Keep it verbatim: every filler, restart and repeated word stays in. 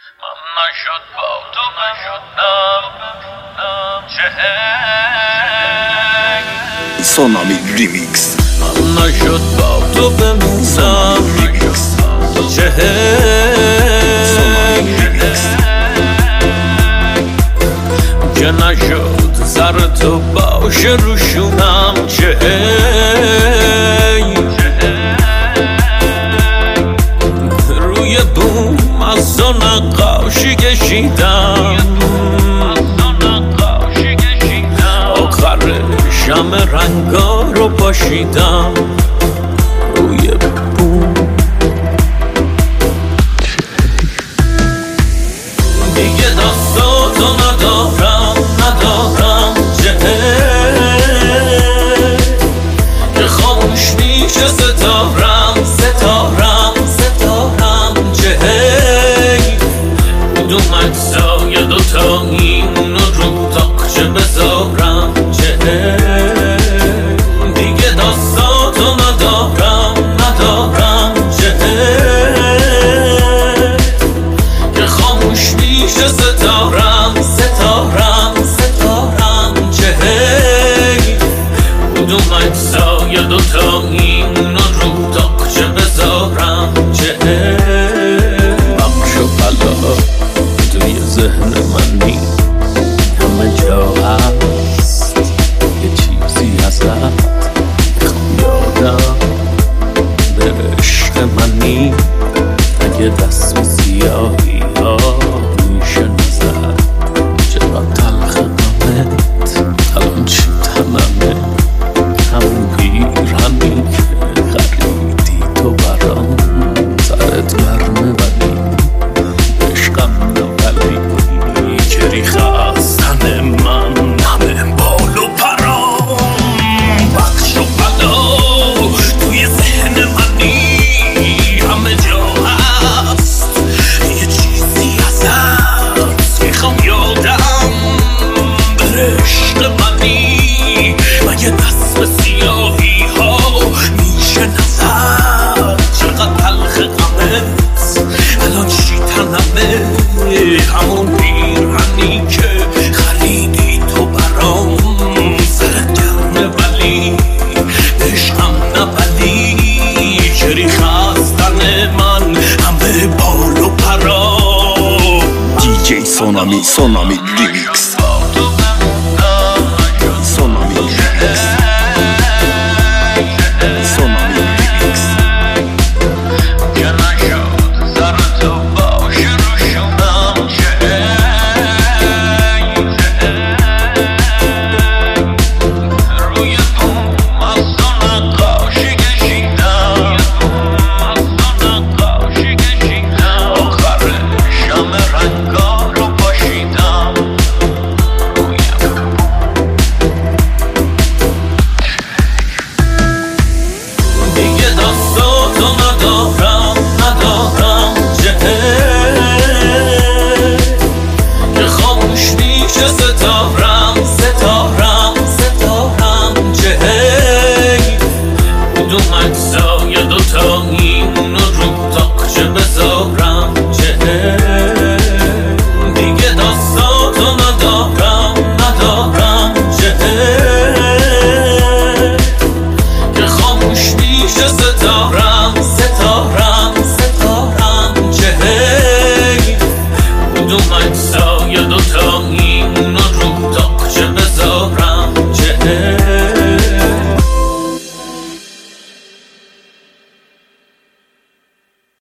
نشد با تو نشدم چه سونامی ریمیکس. نشد با تو بمونم چه که نشد سر تو باشه روشونم چه روی بوم از تو نقاشی کشیدم آخرش همه رنگا رو پاشیدم روی بوم. دیگه دستاتو ندارم ندارم چه که خاموش میشه ستارم ستارم ستارم چه کدوم اجزای دوتاییمونو رو تاقچه بذارم چه دیگه دستاتو ندارم ندارم چه که خاموش میشه ستارم ستارم ستارم چه کدوم اجزای دوتاییمونو رو تاقچه بذارم چه بخش و بلا توی ذهن منی همه جا هست یه چیزی ازت میخوام یادم به عشق منی اگه دست سیاهی ها میشه نزد چرا تلخ غمت الان چی تنمه همون پیرهنی که خریدی تو برام سرت گرمه ولی عشقم نولی که ریخه از تن من همه بال و پرام بخش و بلا توی ذهن منی همه جا هست یه چیزی ازت میخوام یادم به عشق منی مگه دست به سیاهی ها میشه نظر چقدر تلخ غمت الان چی تنمه همون پیرهنی که خریدی تو برام سرت گرمه ولی عشقم نبلی که ریخه از تن من همه بال و پرا. دی جی سونامی سونامی ریمیکس.